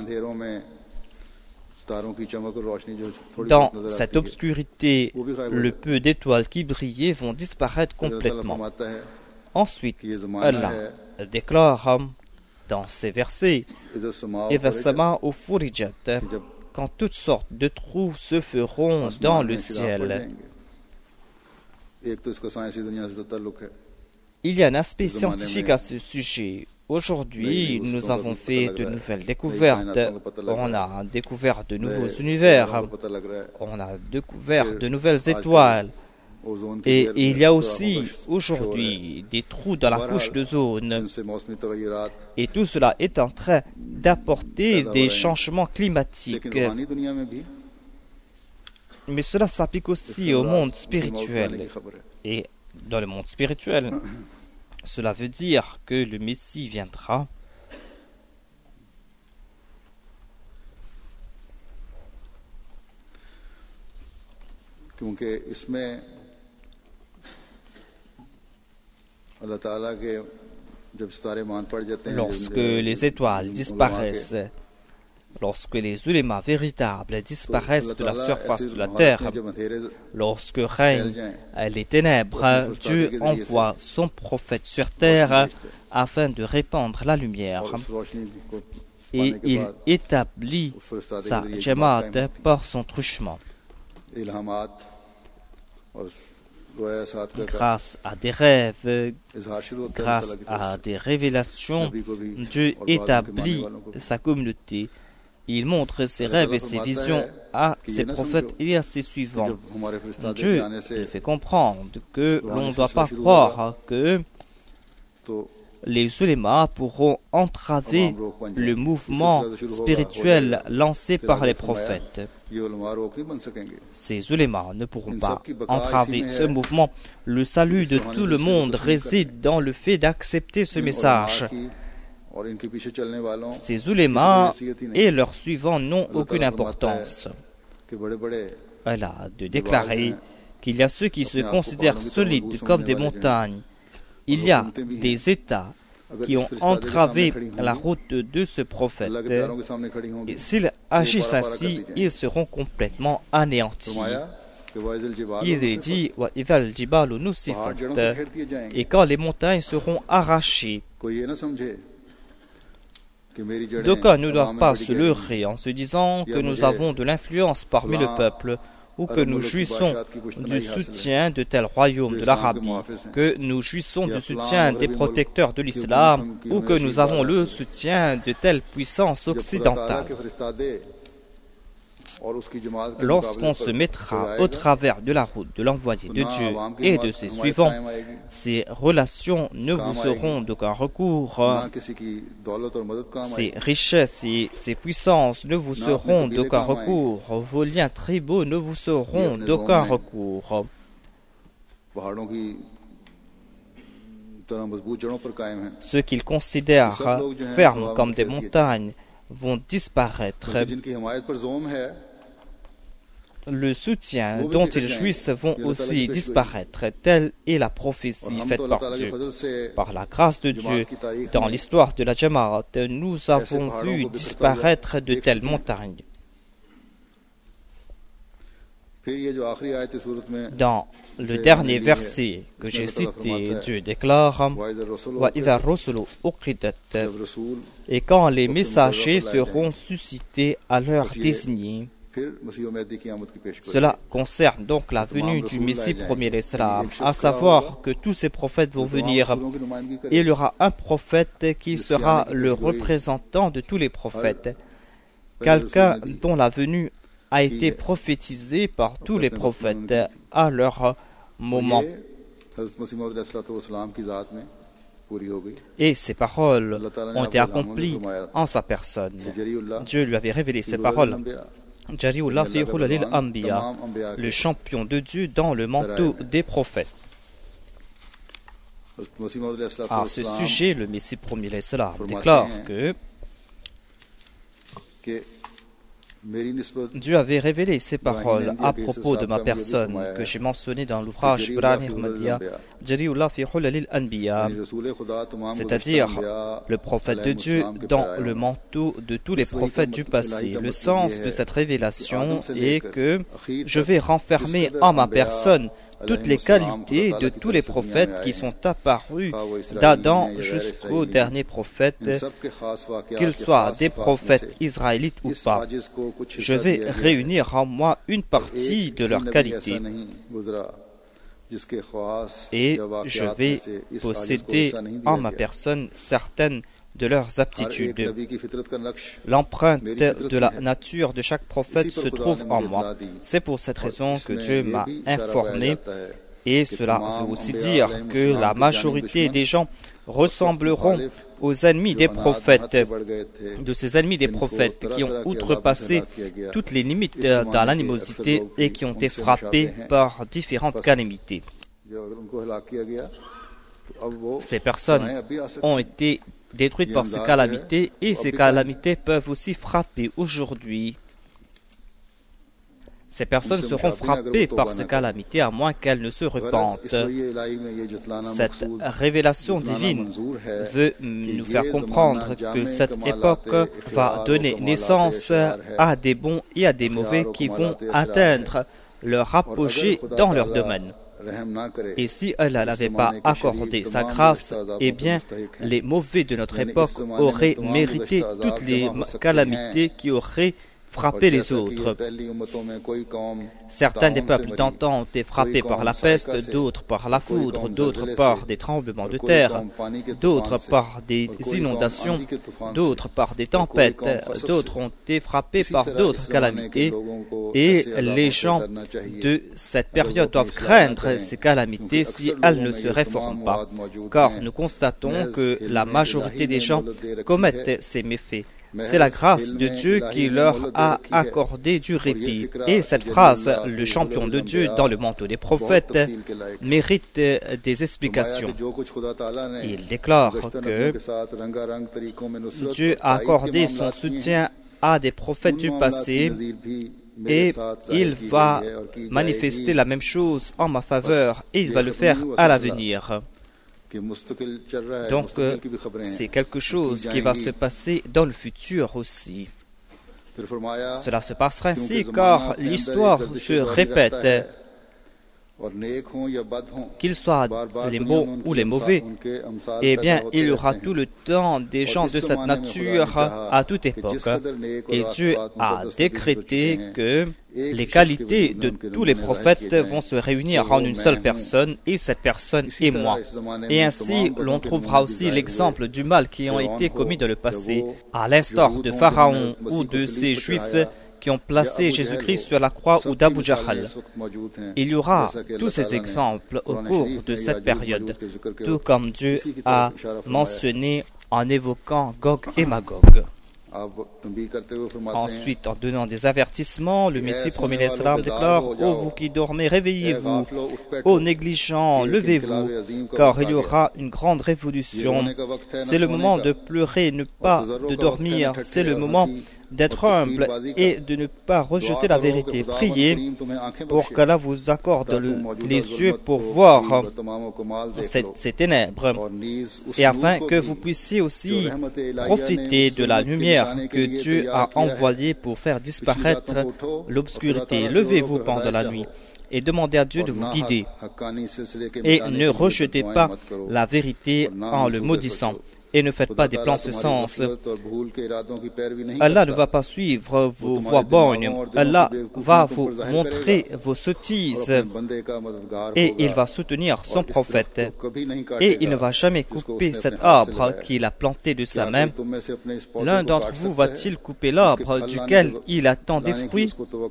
Dans cette obscurité, le peu d'étoiles qui brillaient vont disparaître complètement. Ensuite, Allah déclare dans ces versets quand toutes sortes de trous se feront dans le ciel. Il y a un aspect scientifique à ce sujet. Aujourd'hui, nous avons fait de nouvelles découvertes. On a découvert de nouveaux univers. On a découvert de nouvelles étoiles. Et il y a aussi aujourd'hui des trous dans la couche d'ozone. Et tout cela est en train d'apporter des changements climatiques. Mais cela s'applique aussi au monde spirituel. Et dans le monde spirituel, cela veut dire que le Messie viendra. Lorsque les étoiles disparaissent, lorsque les ulémas véritables disparaissent de la surface de la terre, lorsque règnent les ténèbres, Dieu envoie son prophète sur terre afin de répandre la lumière. Et il établit sa Jamaat par son truchement. Grâce à des rêves, grâce à des révélations, Dieu établit sa communauté. Il montre ses rêves et ses visions à ses prophètes et à ses suivants. Dieu nous fait comprendre que l'on ne doit pas croire que les ulémas pourront entraver le mouvement spirituel lancé par les prophètes. Ces ulémas ne pourront pas entraver ce mouvement. Le salut de tout le monde réside dans le fait d'accepter ce message. Ces ulémas et leurs suivants n'ont aucune importance. Elle a de déclarer qu'il y a ceux qui se considèrent solides comme des montagnes. Il y a des États qui ont entravé la route de ce prophète. Et s'ils agissent ainsi, ils seront complètement anéantis. Il est dit et quand les montagnes seront arrachées. D'aucuns ne doivent pas se leurrer en se disant que nous avons de l'influence parmi le peuple, ou que nous jouissons du soutien de tel royaume de l'Arabie, que nous jouissons du soutien des protecteurs de l'islam, ou que nous avons le soutien de telle puissance occidentale. Lorsqu'on se mettra au travers de la route de l'envoyé de Dieu et de ses suivants, ces relations ne vous seront d'aucun recours. Ces richesses et ces puissances ne vous seront d'aucun recours. Vos liens tribaux ne vous seront d'aucun recours. Ceux qu'ils considèrent fermes comme des montagnes vont disparaître. Le soutien dont ils jouissent vont aussi disparaître. Telle est la prophétie faite par Dieu. Par la grâce de Dieu, dans l'histoire de la Jamaat, nous avons vu disparaître de telles montagnes. Dans le dernier verset que j'ai cité, Dieu déclare « Et quand les messagers seront suscités à l'heure désignée », cela concerne donc la venue du Messie premier l'Islam, à savoir que tous ces prophètes vont venir. Il y aura un prophète qui sera le représentant de tous les prophètes, quelqu'un dont la venue a été prophétisée par tous les prophètes à leur moment. Et ces paroles ont été accomplies en sa personne. Dieu lui avait révélé ces paroles. Jariullah fi Hulalil Anbiya, le champion de Dieu dans le manteau des prophètes. À ce sujet, le Messie premier l'Islam déclare que Dieu avait révélé ces paroles à propos de ma personne que j'ai mentionné dans l'ouvrage Brani Ahmadiyya, Jariullah fi Hulalil Anbiya, c'est-à-dire le prophète de Dieu dans le manteau de tous les prophètes du passé. Le sens de cette révélation est que je vais renfermer en ma personne toutes les qualités de tous les prophètes qui sont apparus d'Adam jusqu'au dernier prophète, qu'ils soient des prophètes israélites ou pas. Je vais réunir en moi une partie de leurs qualités et je vais posséder en ma personne certaines de leurs aptitudes. L'empreinte de la nature de chaque prophète se trouve en moi. C'est pour cette raison que Dieu m'a informé, et cela veut aussi dire que la majorité des gens ressembleront aux ennemis des prophètes, de ces ennemis des prophètes qui ont outrepassé toutes les limites dans l'animosité et qui ont été frappés par différentes calamités. Ces personnes ont été détruites par ces calamités, et ces calamités peuvent aussi frapper aujourd'hui. Ces personnes seront frappées par ces calamités à moins qu'elles ne se repentent. Cette révélation divine veut nous faire comprendre que cette époque va donner naissance à des bons et à des mauvais qui vont atteindre leur apogée dans leur domaine. Et si Allah n'avait pas accordé sa grâce, eh bien, les mauvais de notre époque auraient mérité toutes les calamités qui auraient frappé les autres. Certains des peuples d'antan ont été frappés par la peste, d'autres par la foudre, d'autres par des tremblements de terre, d'autres par des inondations, d'autres par des tempêtes, d'autres ont été frappés par d'autres calamités, et les gens de cette période doivent craindre ces calamités si elles ne se réforment pas, car nous constatons que la majorité des gens commettent ces méfaits. C'est la grâce de Dieu qui leur a accordé du répit. Et cette phrase, le champion de Dieu dans le manteau des prophètes, mérite des explications. Il déclare que Dieu a accordé son soutien à des prophètes du passé, et il va manifester la même chose en ma faveur, et il va le faire à l'avenir. Donc, euh, c'est quelque chose qui va se passer dans le futur aussi. Cela se passera ainsi car l'histoire se répète. Qu'ils soient les bons ou les mauvais, eh bien, il y aura tout le temps des gens de cette nature à toute époque. Et Dieu a décrété que les qualités de tous les prophètes vont se réunir en une seule personne, et cette personne est moi. Et ainsi, l'on trouvera aussi l'exemple du mal qui a été commis dans le passé, à l'instar de Pharaon ou de ces Juifs qui ont placé Jésus-Christ sur la croix ou d'Abu Jahal. Il y aura tous ces exemples au cours de cette période, tout comme Dieu a mentionné en évoquant Gog et Magog. Ensuite, en donnant des avertissements, le Messie premier l'Islam déclare « Ô vous qui dormez, réveillez-vous, ô négligents, levez-vous, car il y aura une grande révolution. C'est le moment de pleurer, ne pas de dormir, c'est le moment d'être humble et de ne pas rejeter la vérité. Priez pour qu'Allah vous accorde le, les yeux pour voir ces, ces ténèbres et afin que vous puissiez aussi profiter de la lumière que Dieu a envoyée pour faire disparaître l'obscurité. Levez-vous pendant la nuit et demandez à Dieu de vous guider et ne rejetez pas la vérité en le maudissant. Et ne faites pas des plans en ce sens. Allah ne va pas suivre vos voies bonnes. Allah va vous montrer vos sottises et il va soutenir son prophète. Et il ne va jamais couper cet arbre qu'il a planté de sa main. L'un d'entre vous va-t-il couper l'arbre duquel il attend des fruits?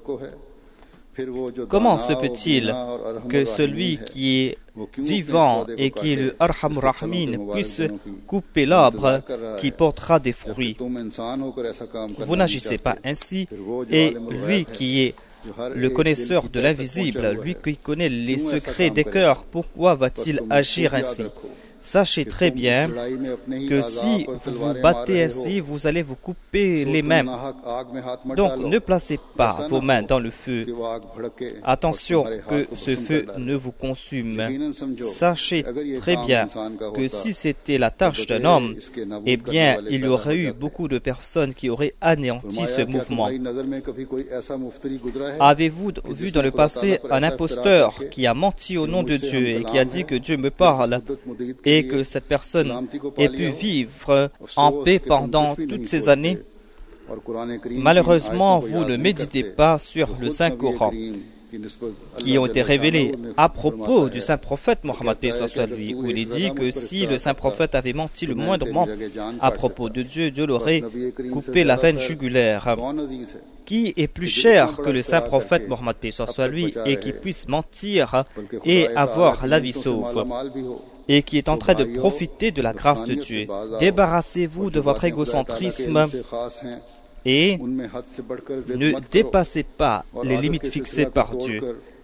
Comment se peut-il que celui qui est vivant et qui est le Arhamur Rahimin puisse couper l'arbre qui portera des fruits? Vous n'agissez pas ainsi, et lui qui est le connaisseur de l'invisible, lui qui connaît les secrets des cœurs, pourquoi va-t-il agir ainsi? Sachez très bien que si vous vous battez ainsi, vous allez vous couper les mains. Donc, ne placez pas vos mains dans le feu. Attention que ce feu ne vous consume. Sachez très bien que si c'était la tâche d'un homme, eh bien, il y aurait eu beaucoup de personnes qui auraient anéanti ce mouvement. Avez-vous vu dans le passé un imposteur qui a menti au nom de Dieu et qui a dit que Dieu me parle et et que cette personne ait pu vivre en paix pendant toutes ces années? Malheureusement, vous ne méditez pas sur le Saint-Coran qui ont été révélés à propos du Saint-Prophète Mohammed, paix soit sur lui, où il est dit que si le Saint-Prophète avait menti le moindrement à propos de Dieu, Dieu l'aurait coupé la veine jugulaire. Qui est plus cher que le Saint-Prophète Mohammed, paix soit sur lui, et qui puisse mentir et avoir la vie sauve, et qui est en train de profiter de la grâce de Dieu? Débarrassez-vous de votre égocentrisme et ne dépassez pas les limites fixées par Dieu.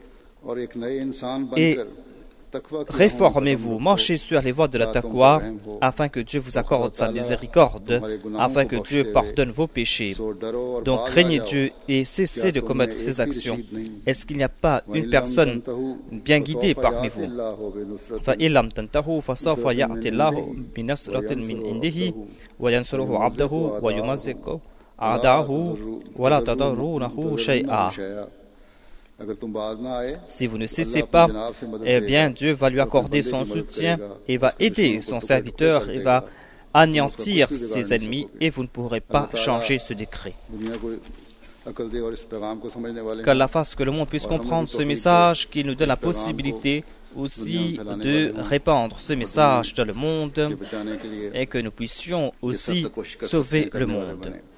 Et réformez-vous, marchez sur les voies de la taqwa, afin que Dieu vous accorde sa miséricorde, afin que Dieu pardonne vos péchés. Donc craignez Dieu et cessez de commettre ces actions. Est-ce qu'il n'y a pas une personne bien guidée parmi vous? فَإِلَّمْ تَنْتَهُوا فَسَوْفَ يَأْتِ اللَّهُ بِنَصْرَةٍ مِّنْ عِنْدِهِ وَيَنْصُرُهُ عَبْدَهُ وَيُمَزِّقُ أَعْدَاءَهُ وَلَا تَضُرُّونَهُ شَيْئًا. Si vous ne cessez pas, eh bien Dieu va lui accorder son soutien et va aider son serviteur et va anéantir ses ennemis et vous ne pourrez pas changer ce décret. Qu'Allah fasse que le monde puisse comprendre ce message, qu'il nous donne la possibilité aussi de répandre ce message dans le monde et que nous puissions aussi sauver le monde.